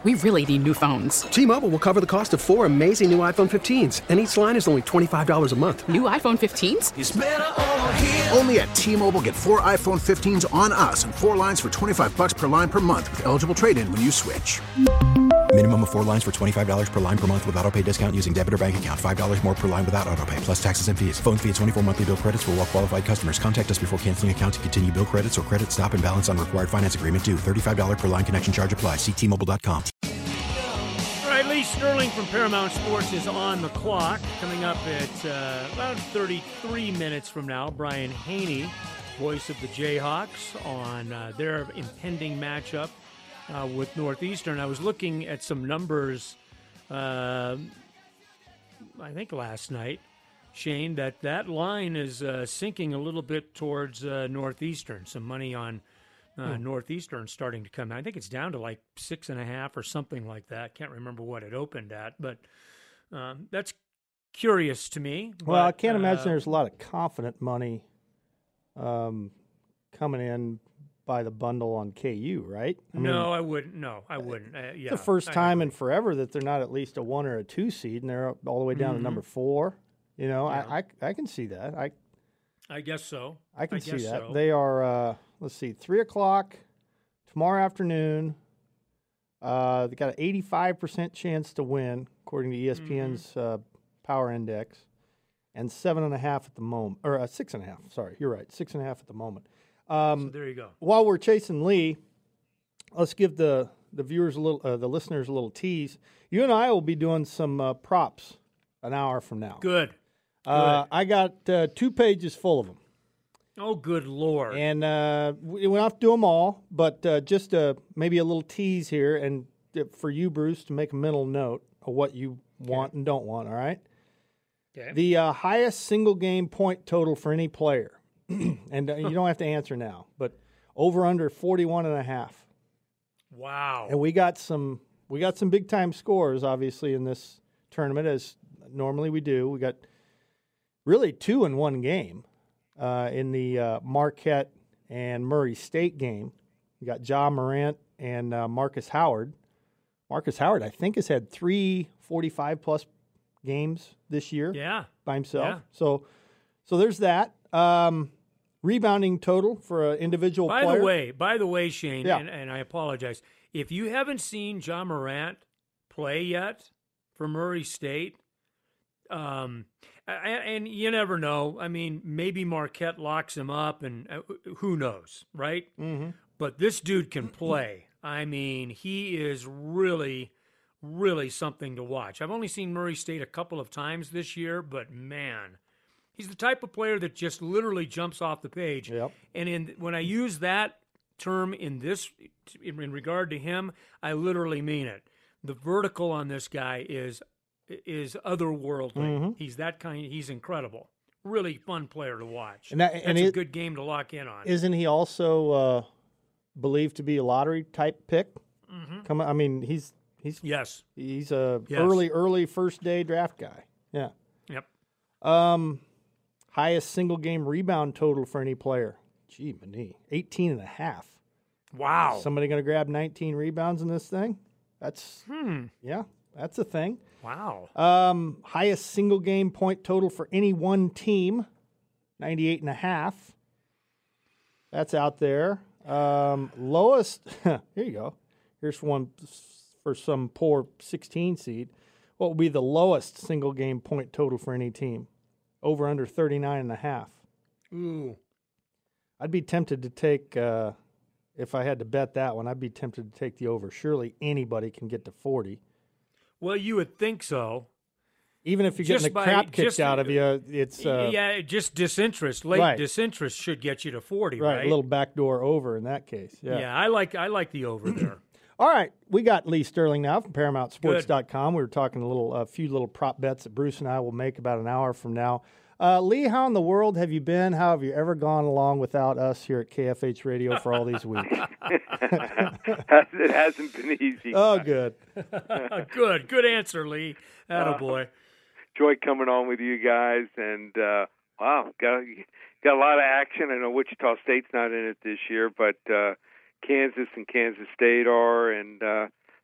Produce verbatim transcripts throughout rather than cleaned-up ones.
we really need new phones. T-Mobile will cover the cost of four amazing new iPhone fifteens, and each line is only twenty-five dollars a month. New iPhone fifteens? It's better over here. Only at T-Mobile, get four iPhone fifteens on us and four lines for twenty-five dollars per line per month with eligible trade-in when you switch. Minimum of four lines for twenty-five dollars per line per month with autopay discount using debit or bank account. five dollars more per line without autopay, plus taxes and fees. Phone fee at twenty-four monthly bill credits for well-qualified customers. Contact us before canceling account to continue bill credits or credit stop and balance on required finance agreement due. thirty-five dollars per line connection charge applies. See T Mobile dot com. All right, Lee Sterling from Paramount Sports is on the clock. Coming up at uh, about thirty-three minutes from now, Brian Haney, voice of the Jayhawks, on uh, their impending matchup uh, with Northeastern. I was looking at some numbers, uh, I think last night, Shane, that that line is uh, sinking a little bit towards uh, Northeastern. Some money on uh, hmm. Northeastern starting to come out. I think it's down to like six and a half or something like that. Can't remember what it opened at, but um, that's curious to me. Well, but, I can't uh, imagine there's a lot of confident money um, coming in by the bundle on K U, right? I no, mean, I wouldn't. No, I wouldn't. Uh, yeah, it's the first time I in forever that they're not at least a one or a two seed, and they're all the way down mm-hmm. to number four. You know, yeah. I, I I can see that. I I guess so. I can I see guess that. So. They are, uh, let's see, three o'clock tomorrow afternoon. Uh, they got an eighty-five percent chance to win, according to E S P N's mm-hmm. uh, Power Index, and seven and a half at the moment, or uh, six and a half. Sorry, you're right, six and a half at the moment. Um, so there you go. While we're chasing Lee, let's give the the viewers a little, uh, the listeners a little tease. You and I will be doing some uh, props an hour from now. Good. Uh, I got uh, two pages full of them. Oh, good Lord. And uh, we don't have to do them all, but uh, just uh, maybe a little tease here, and for you, Bruce, to make a mental note of what you want okay. and don't want, all right? Okay. The uh, highest single-game point total for any player, and uh, you don't have to answer now, but over under forty-one and a half. Wow. And we got some we got some big-time scores, obviously, in this tournament, as normally we do. We got really two in one game. Uh, in the uh, Marquette and Murray State game, you got Ja Morant and uh, Marcus Howard. Marcus Howard, I think, has had three forty-five-plus games this year yeah. by himself. Yeah. So so there's that. Um, rebounding total for an individual by player. The way, by the way, Shane, yeah. and, and I apologize, if you haven't seen Ja Morant play yet for Murray State, um, and you never know. I mean, maybe Marquette locks him up, and uh, who knows, right? Mm-hmm. But this dude can play. I mean, he is really, really something to watch. I've only seen Murray State a couple of times this year, but man, he's the type of player that just literally jumps off the page. Yep. And in when I use that term in this, in regard to him, I literally mean it. The vertical on this guy is is otherworldly. Mm-hmm. He's that kind. He's incredible. Really fun player to watch. And that, That's and a it, good game to lock in on. Isn't he also uh, believed to be a lottery type pick? Mm-hmm. Come on, I mean, he's he's yes, he's a yes. early early first day draft guy. Yeah. Yep. Um, highest single game rebound total for any player. Gee, many eighteen and a half. Wow. Somebody going to grab nineteen rebounds in this thing? That's hmm. Yeah, that's a thing. Wow. Um, highest single game point total for any one team, ninety-eight and a half. That's out there. Um, lowest, here you go. Here's one for some poor sixteen seed. What would be the lowest single game point total for any team? Over under thirty-nine and a half. Ooh. I'd be tempted to take, uh, if I had to bet that one, I'd be tempted to take the over. Surely anybody can get to forty. Well, you would think so. Even if you're Just getting the by- crap kicked just- out of you, it's uh, yeah, just disinterest. Late Right. disinterest should get you to forty, right, right? a little backdoor over in that case. Yeah. Yeah, I like I like the over there. All right, we got Lee Sterling now from Paramount Sports dot com. We were talking a little, a few little prop bets that Bruce and I will make about an hour from now. Uh, Lee, how in the world have you been? How have you ever gone along without us here at K F H Radio for all these weeks? It hasn't been easy. Oh, good. good, good answer, Lee. Attaboy. Uh, joy coming on with you guys, and uh, wow, got got a lot of action. I know Wichita State's not in it this year, but uh, Kansas and Kansas State are, and uh,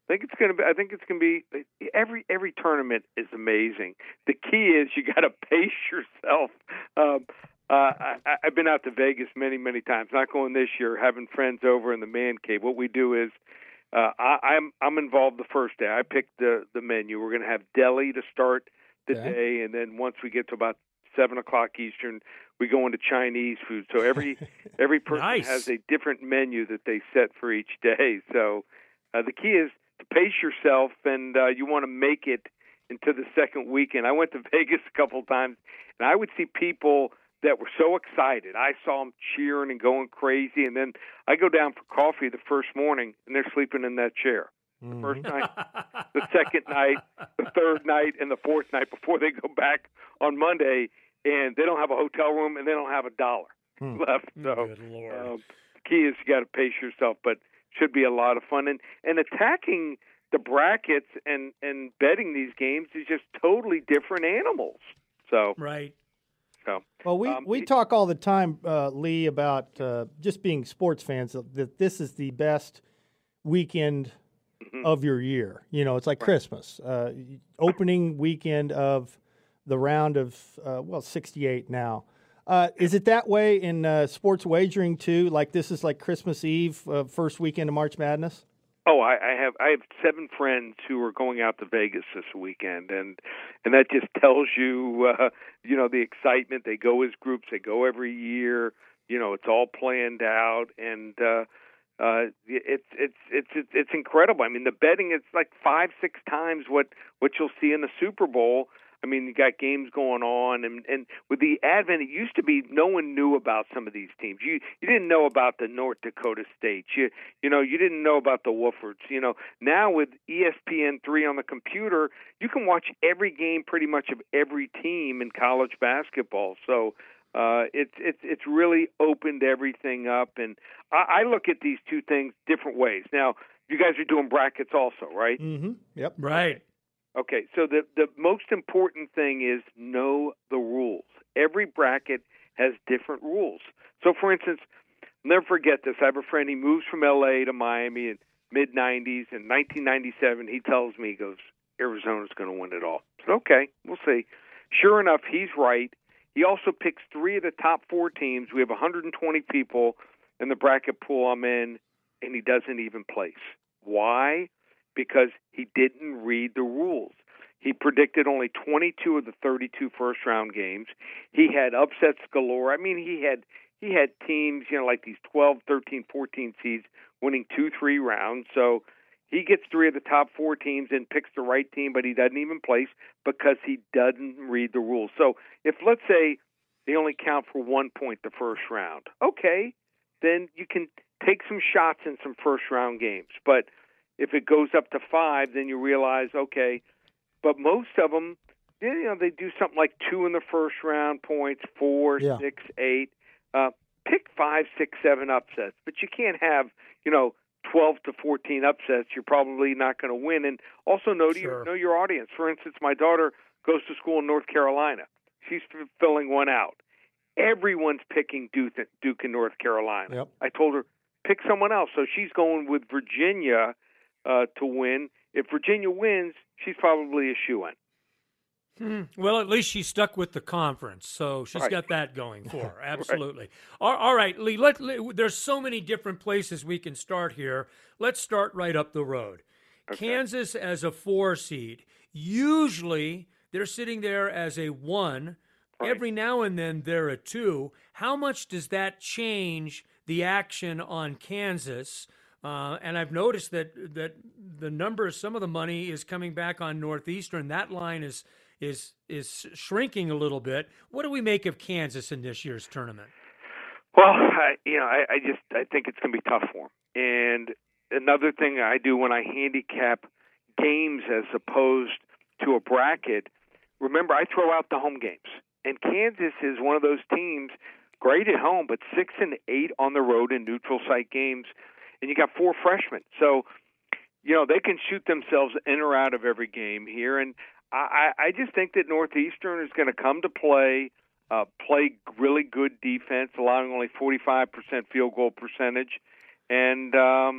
I think it's going to be. I think it's going to be. Every every tournament is amazing. The key is you got to pace yourself. Um, uh, I, I've been out to Vegas many many times. Not going this year. Having friends over in the man cave. What we do is, uh, I, I'm I'm involved the first day. I pick the the menu. We're going to have deli to start the Okay. day, and then once we get to about seven o'clock Eastern, we go into Chinese food. So every every person Nice. has a different menu that they set for each day. So uh, the key is to pace yourself, and uh, you want to make it into the second weekend. I went to Vegas a couple times, and I would see people that were so excited. I saw them cheering and going crazy, and then I go down for coffee the first morning, and they're sleeping in that chair. The first night, the second night, the third night, and the fourth night before they go back on Monday, and they don't have a hotel room, and they don't have a dollar left. So Good Lord. um, the key is you got to pace yourself, but should be a lot of fun. And, and attacking the brackets and, and betting these games is just totally different animals. So, Right. so Well, we, um, we talk all the time, uh, Lee, about uh, just being sports fans, that this is the best weekend of your year. You know, it's like Christmas. Uh, opening weekend of the round of, uh, well, sixty-eight now. Uh, is it that way in uh, sports wagering, too? Like this is like Christmas Eve, uh, first weekend of March Madness? Oh, I, I have I have seven friends who are going out to Vegas this weekend, and and that just tells you, uh, you know, the excitement. They go as groups. They go every year. You know, it's all planned out, and uh, uh, it's it's it's it's it's incredible. I mean, the betting is like five, six times what what you'll see in the Super Bowl. I mean, you got games going on, and, and with the advent, it used to be no one knew about some of these teams. You you didn't know about the North Dakota States. You you know you didn't know about the Wolfords. You know now with E S P N three on the computer, you can watch every game pretty much of every team in college basketball. So uh, it's it's it's really opened everything up, and I, I look at these two things different ways. Now you guys are doing brackets also, right? Mm-hmm. Yep. Right. Okay, so the, the most important thing is know the rules. Every bracket has different rules. So, for instance, I'll never forget this. I have a friend, he moves from L A to Miami in mid nineties. In nineteen ninety-seven, he tells me, he goes, Arizona's going to win it all. I said, okay, we'll see. Sure enough, he's right. He also picks three of the top four teams. We have one hundred twenty people in the bracket pool I'm in, and he doesn't even place. Why? Because he didn't read the rules. He predicted only twenty-two of the thirty-two first-round games. He had upsets galore. I mean, he had he had teams, you know, like these twelve, thirteen, fourteen seeds winning two, three rounds. So he gets three of the top four teams and picks the right team, but he doesn't even place because he doesn't read the rules. So if, let's say, they only count for one point the first round, okay, then you can take some shots in some first-round games. But if it goes up to five, then you realize, okay, but most of them, you know, they do something like two in the first round points, four, Yeah. six, eight. Uh, pick five, six, seven upsets, but you can't have, you know, twelve to fourteen upsets. You're probably not going to win. And also know, Sure. your, know your audience. For instance, my daughter goes to school in North Carolina. She's f- filling one out. Everyone's picking Duke, Duke in North Carolina. Yep. I told her, pick someone else. So she's going with Virginia uh, to win. If Virginia wins, she's probably a shoo-in. Hmm. Well, at least she's stuck with the conference, so she's Right. got that going for her. Absolutely. all, all right, Lee. Let, let- there's so many different places we can start here. Let's start right up the road. Kansas as a four seed. Usually, they're sitting there as a one. Right. Every now and then, they're a two. How much does that change the action on Kansas? Uh, and I've noticed that that the numbers, some of the money is coming back on Northeastern. That line is is is shrinking a little bit. What do we make of Kansas in this year's tournament? Well, I, you know, I, I just I think it's going to be tough for them. And another thing I do when I handicap games as opposed to a bracket, remember I throw out the home games. And Kansas is one of those teams, great at home, but six and eight on the road in neutral site games. And you got four freshmen. So, you know, they can shoot themselves in or out of every game here. And I, I just think that Northeastern is going to come to play, uh, play really good defense, allowing only forty-five percent field goal percentage. And um,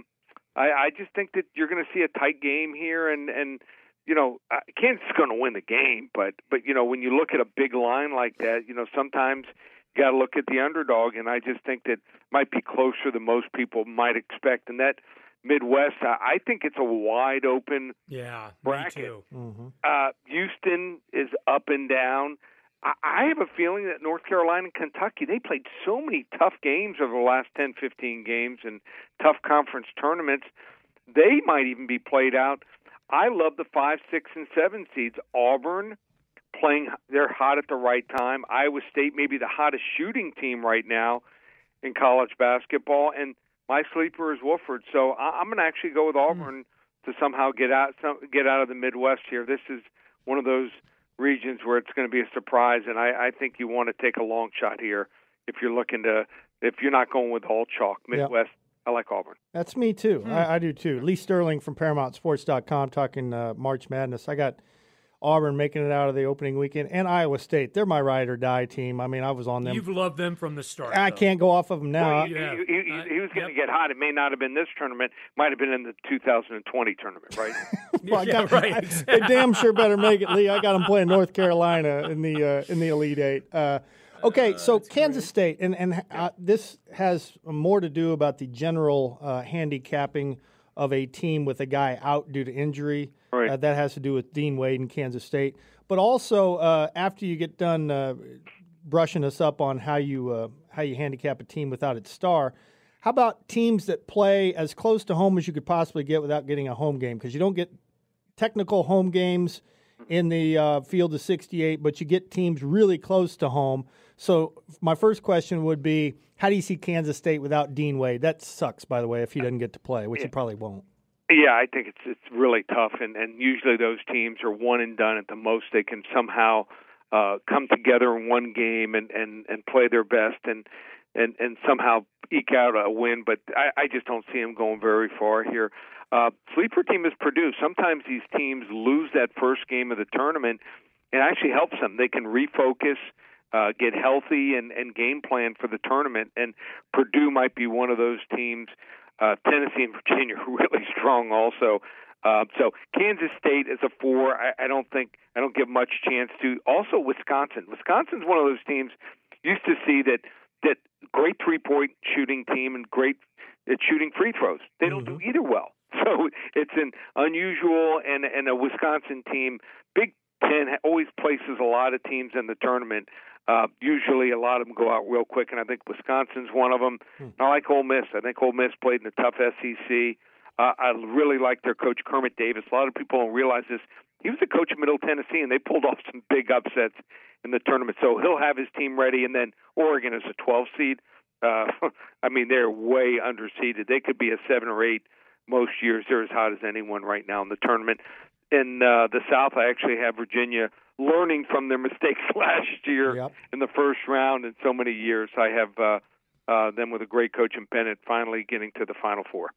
I, I just think that you're going to see a tight game here, and and you know uh, Kansas is going to win the game, but but you know when you look at a big line like that, you know sometimes you got to look at the underdog, and I just think that might be closer than most people might expect, and that Midwest, I think it's a wide open yeah, bracket. Me too. Mm-hmm. Uh, Houston is up and down. I, I have a feeling that North Carolina and Kentucky, they played so many tough games over the last ten, fifteen games and tough conference tournaments. They might even be played out. I love the five, six, and seven seeds. Auburn playing, they're hot at the right time. Iowa State, maybe the hottest shooting team right now in college basketball, and my sleeper is Wofford. So I'm going to actually go with Auburn mm. to somehow get out some, get out of the Midwest here. This is one of those regions where it's going to be a surprise, and I, I think you want to take a long shot here if you're looking to if you're not going with all chalk. Midwest, yep. I like Auburn. That's me too. Hmm. I, I do too. Lee Sterling from Paramount Sports dot com talking uh, March Madness. I got Auburn making it out of the opening weekend, and Iowa State. They're my ride or die team. I mean, I was on them. You've loved them from the start. I though. can't go off of them now. Well, he, yeah. he, he, he, he was going to uh, yep. get hot. It may not have been this tournament. Might have been in the two thousand twenty tournament, right? well, yeah, I got, right. I, they damn sure better make it, Lee. I got them playing North Carolina in the uh, in the Elite Eight. Uh, okay, uh, so Kansas great. State, and and uh, this has more to do about the general uh, handicapping of a team with a guy out due to injury. Right. Uh, that has to do with Dean Wade and Kansas State. But also, uh, after you get done uh, brushing us up on how you uh, how you handicap a team without its star, how about teams that play as close to home as you could possibly get without getting a home game? Because you don't get technical home games in the uh, field of sixty-eight, but you get teams really close to home. So my first question would be, how do you see Kansas State without Dean Wade? That sucks, by the way, if he doesn't get to play, which yeah. he probably won't. Yeah, I think it's it's really tough, and, and usually those teams are one and done at the most. They can somehow uh, come together in one game and, and, and play their best and, and, and somehow eke out a win, but I, I just don't see them going very far here. Uh, sleeper team is Purdue. Sometimes these teams lose that first game of the tournament, and it actually helps them. They can refocus, uh, get healthy, and, and game plan for the tournament, and Purdue might be one of those teams. Uh, Tennessee and Virginia are really strong also. Uh, so Kansas State is a four. I, I don't think I don't give much chance to. Also Wisconsin. Wisconsin's one of those teams used to see that that great three-point shooting team and great at shooting free throws. They don't mm-hmm. do either well. So it's an unusual and and a Wisconsin team. Big Ten always places a lot of teams in the tournament. Uh, usually a lot of them go out real quick, and I think Wisconsin's one of them. Hmm. I like Ole Miss. I think Ole Miss played in a tough S E C. Uh, I really like their coach, Kermit Davis. A lot of people don't realize this. He was the coach of Middle Tennessee, and they pulled off some big upsets in the tournament. So he'll have his team ready, and then Oregon is a twelve seed. Uh, I mean, they're way underseeded. They could be a seven or eight most years. They're as hot as anyone right now in the tournament. In uh, the South, I actually have Virginia learning from their mistakes last year yep. in the first round in so many years. I have uh, uh, them with a great coach in Bennett finally getting to the Final Four.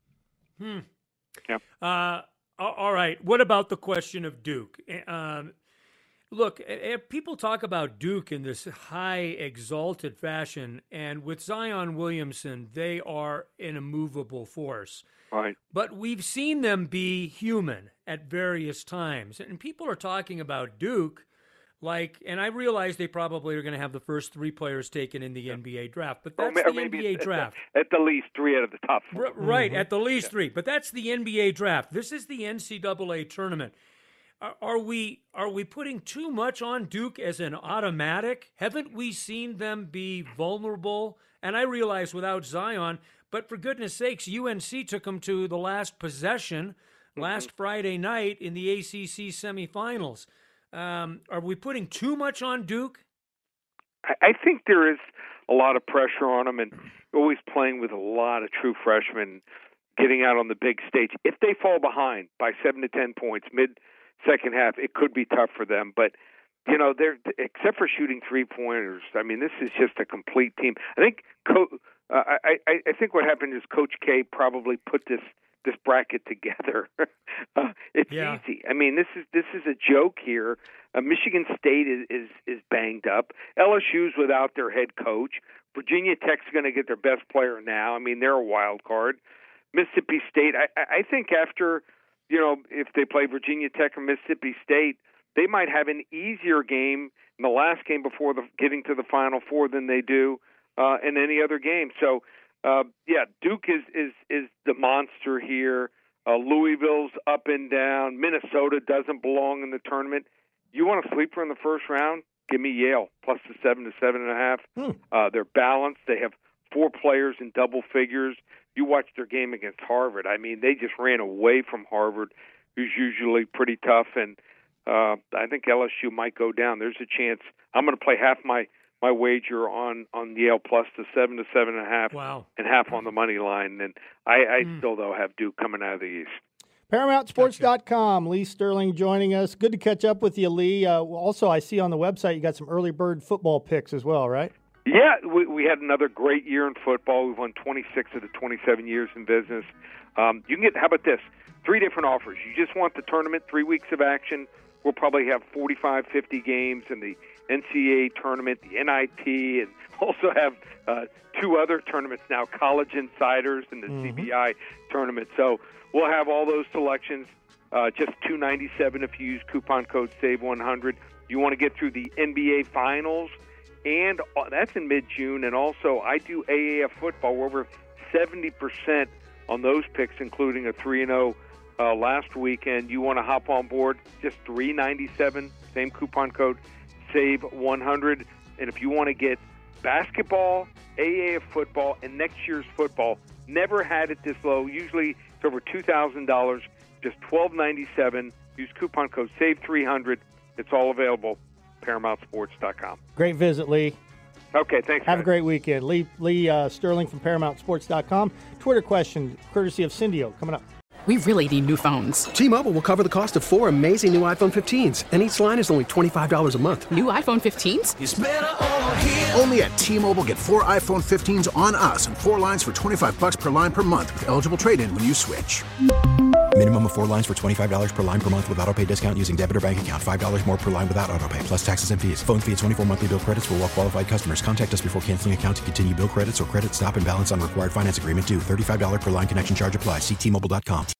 Hmm. Yeah. Uh, all right. What about the question of Duke? Um, look, people talk about Duke in this high, exalted fashion, and with Zion Williamson, they are an immovable force. Right. But we've seen them be human at various times. And people are talking about Duke like, and I realize they probably are going to have the first three players taken in the yeah. N B A draft, but that's or the N B A at draft. The, at the least three out of the top four. R- right, mm-hmm. at the least yeah. three. But that's the N B A draft. This is the N C double A tournament. Are, are we are we putting too much on Duke as an automatic? Haven't we seen them be vulnerable? And I realize without Zion, but for goodness sakes, U N C took them to the last possession last mm-hmm. Friday night in the A C C semifinals. Um, are we putting too much on Duke? I, I think there is a lot of pressure on them, and always playing with a lot of true freshmen, getting out on the big stage. If they fall behind by seven to ten points mid second half, it could be tough for them. But you know, they're except for shooting three pointers. I mean, this is just a complete team. I think. Co- uh, I, I, I think what happened is Coach K probably put this. this bracket together. uh, it's yeah. easy. I mean, this is this is a joke here. Uh, Michigan State is, is is banged up. L S U's without their head coach. Virginia Tech's going to get their best player now. I mean, they're a wild card. Mississippi State. I, I think after, you know, if they play Virginia Tech or Mississippi State, they might have an easier game in the last game before the, getting to the Final Four than they do uh, in any other game. So, uh, yeah, Duke is, is, is the monster here. Uh, Louisville's up and down. Minnesota doesn't belong in the tournament. You want a sleeper in the first round? Give me Yale, plus the seven to seven and a half. Hmm. Uh, they're balanced. They have four players in double figures. You watch their game against Harvard. I mean, they just ran away from Harvard, who's usually pretty tough. And uh, I think L S U might go down. There's a chance. I'm going to play half my, my wager on, on Yale plus the seven to seven and a half, wow. and half on the money line. And I, I hmm. still, though, have Duke coming out of the East. Paramount Sports dot com. Lee Sterling joining us. Good to catch up with you, Lee. Uh, also, I see on the website you got some early bird football picks as well, right? Yeah, we, we had another great year in football. We've won twenty-six of the twenty-seven years in business. Um, you can get, how about this? Three different offers. You just want the tournament, three weeks of action. We'll probably have forty-five, fifty games in the N C double A tournament, the N I T, and also have uh, two other tournaments now, College Insiders and the mm-hmm. C B I tournament. So we'll have all those selections, uh, just two hundred ninety-seven dollars if you use coupon code save one hundred. You want to get through the N B A Finals, and uh, that's in mid-June. And also, I do A A F football. We're over seventy percent on those picks, including a three and oh uh, last weekend. You want to hop on board, just three hundred ninety-seven dollars, same coupon code, save one hundred. And if you want to get basketball, A A F football, and next year's football, never had it this low. Usually it's over two thousand dollars, just twelve ninety-seven. Use coupon code save three hundred. It's all available, Paramount Sports dot com. Great visit, Lee. Okay, thanks. Have guys. a great weekend. Lee, Lee uh, Sterling from Paramount Sports dot com. Twitter question, courtesy of Cindio, coming up. We really need new phones. T-Mobile will cover the cost of four amazing new iPhone fifteens, and each line is only twenty-five dollars a month. New iPhone fifteens? It's better over here. Only at T-Mobile, get four iPhone fifteens on us and four lines for twenty-five dollars per line per month with eligible trade-in when you switch. Minimum of four lines for twenty-five dollars per line per month with autopay discount using debit or bank account. five dollars more per line without autopay, plus taxes and fees. Phone fee at twenty-four monthly bill credits for well-qualified customers. Contact us before canceling account to continue bill credits or credit stop and balance on required finance agreement due. thirty-five dollars per line connection charge applies. See T Mobile dot com.